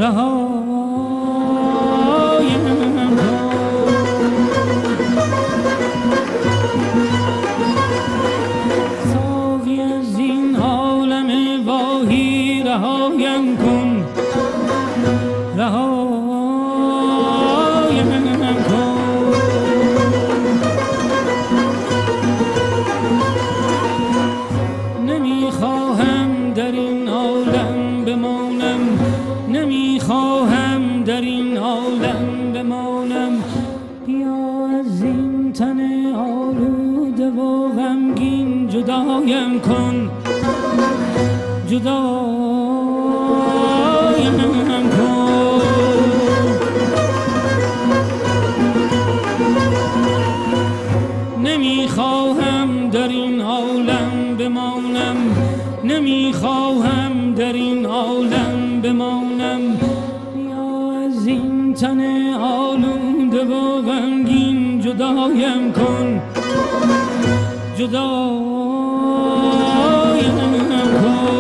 جدایم کن نمیخواهم در این عالم بمانم نمیخواهم در این عالم بمانم بیا از این تن آلوده و غمگین جدایم کن جدایم کن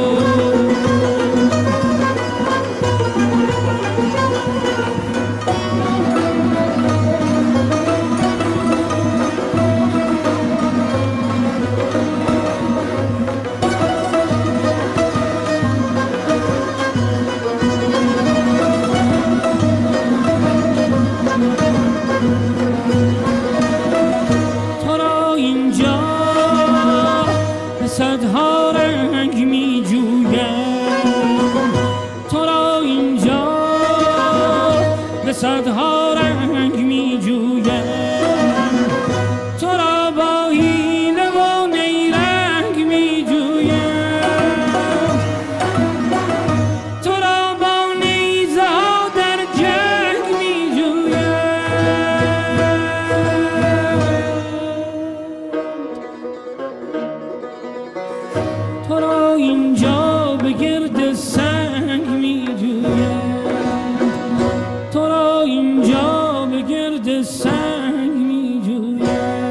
صدها رنگ می جویم تو را اینجا به صدها رنگ می جویم تو را با حیله و نیرنگ می جویم تو را با نیزه ها در جنگ می جویم تو را اینجا به گرد سنگ می جویم تو را اینجا به گرد سنگ می جویم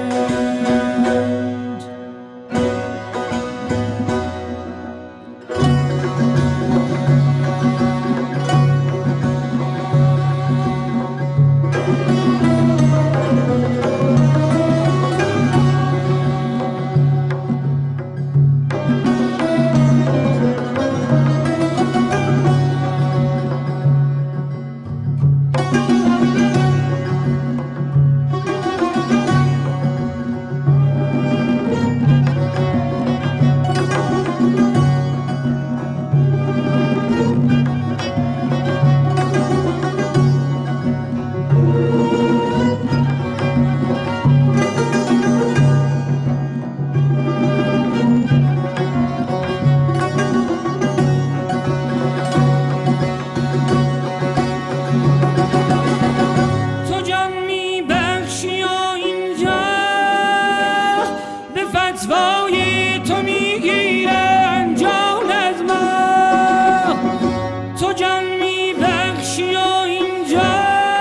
فتوای تو میگیرن جان از ما تو جان میبخشی و اینجا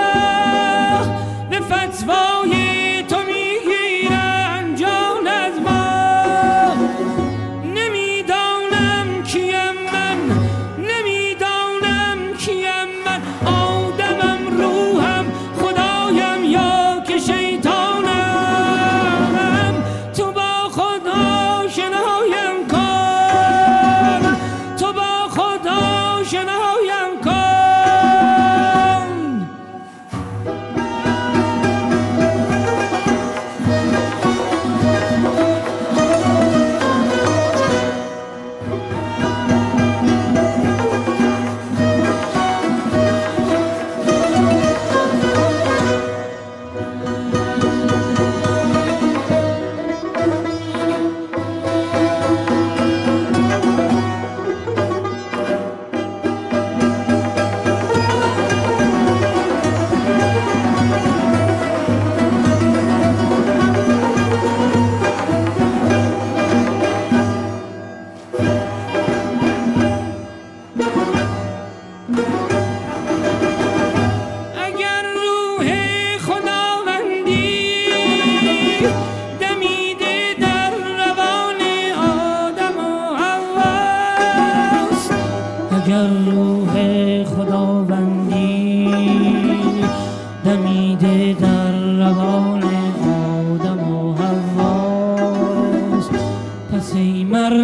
به فتوای تو میگیرن جان از ما نمیدانم کیم من نمیدانم کیم من آدمم روحم خدایم یا که شیطانم تو با خدا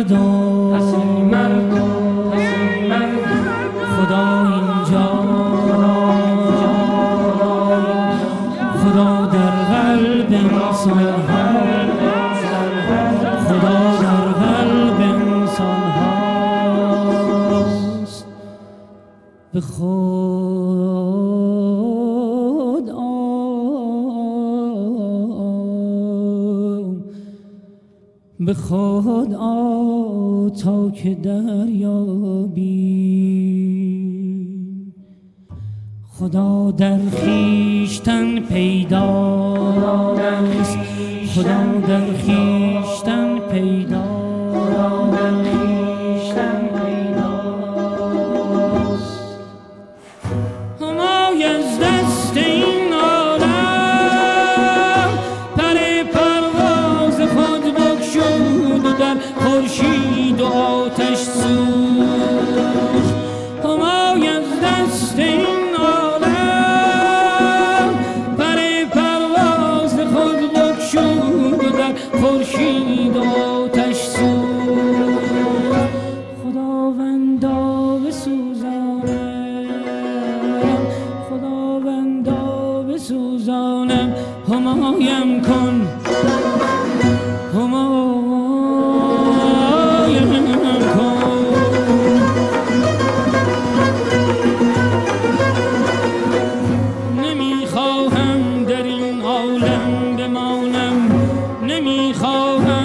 خدا اینجا، خدا در قلب انسان خدا در قلب انسان هاست. به خود به خود تا که دریابی خدا در خویشتن پیداست، خدا در خویشتن پیداست. همای از دست این عالم پر پرواز خود بگشود و در خورشید و آتش سوخت. همای از دست این عالم پر پرواز خود بگشود و در خورشید و آتش سوخت. خداوندا بسوزانم، خداوندا بسوزانم، همایم کن، همایم کن. نمیخواهم در این عالم بمانم، نمیخواهم